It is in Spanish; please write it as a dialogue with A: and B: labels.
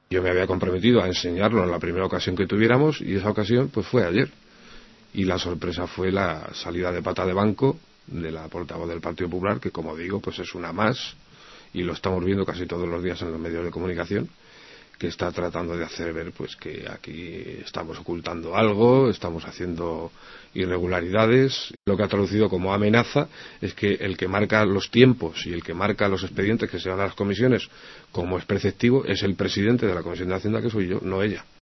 A: Yo me había comprometido a enseñarlo en la primera ocasión que tuviéramos, y esa ocasión pues fue ayer. Y la sorpresa fue la salida de pata de banco de la portavoz del Partido Popular, que, como digo, pues es una más, y lo estamos viendo casi todos los días en los medios de comunicación, que está tratando de hacer ver pues que aquí estamos ocultando algo, estamos haciendo irregularidades. Lo que ha traducido como amenaza es que el que marca los tiempos y el que marca los expedientes que se van a las comisiones, como es preceptivo, es el presidente de la Comisión de Hacienda, que soy yo, no ella.